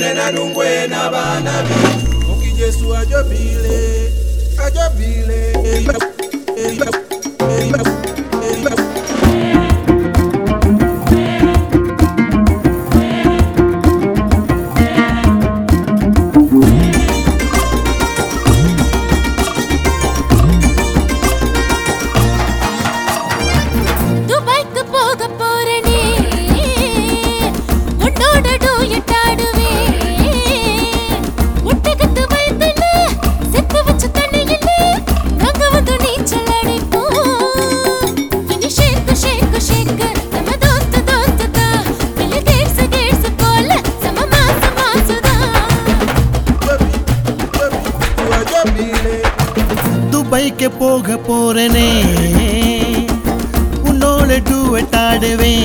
kunena nungwe na bana bitu Muki Jesu ajobile Dubai के पोग पोरने उन्नोड़े duet आडवे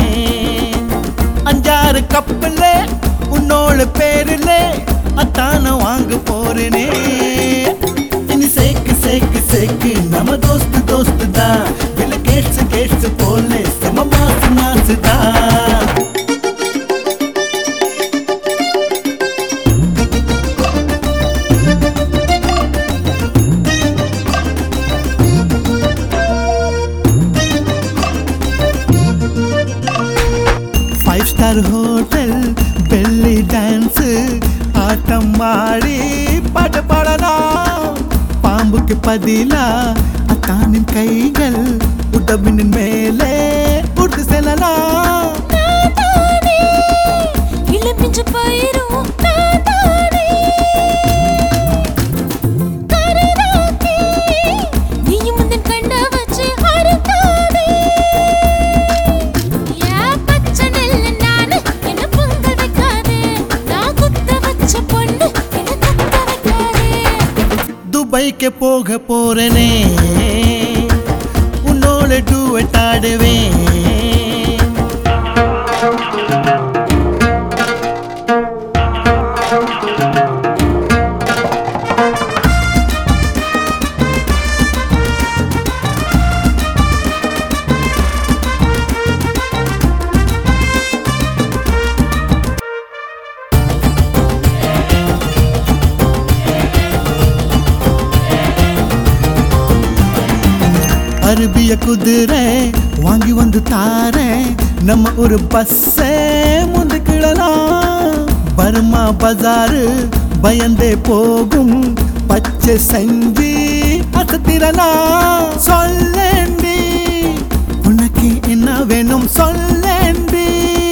अंजार कपले उन्नोड़ पेरले अतान वांग पोरने इन सेक सेक सेक नम दोस्त दोस्त दा बिल गेट्स गेट्स बोले सम मास मास दा five star hotel belly dance आटम माड़ी पाट पाड़ना पांबु के पदिला अतानिन कैगल उडबिन मेले उड़ सेलना नाताने इलमिंज पैरू नाताने करराके नी मुंदन कंड वच्चे हरताने या पच्चनल्ल नानु एन पोंगल वेक्कादे ना कुत्त वच्च पोन्नु एन कत्त वेक्कादे दुबई के पोग पोरने उन्नोड़े डुएट आडवे அரபிய குதிரை வாங்கி வந்து தாரே நம்ம ஒரு பஸ்ஸே முந்துக்கிடலாம் பர்மா பஜாரு பயந்தே போகும் பச்சை செஞ்சு அசத்திரலாம் சொல்லேண்டி உனக்கு என்ன வேணும் சொல்லேண்டி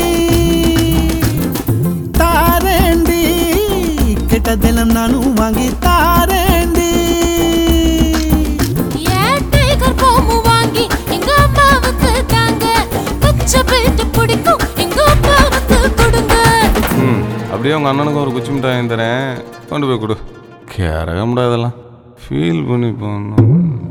தாரேண்டி கெட்டதெல்லாம் நானும் வாங்கி தாரேண்டி அப்படியே உங்கள் அண்ணனுக்கு ஒரு குச்சி மிட்டாய் தரேன் கொண்டு போய் கொடு கேரக முடியாதெல்லாம் ஃபீல் பண்ணி போகணும்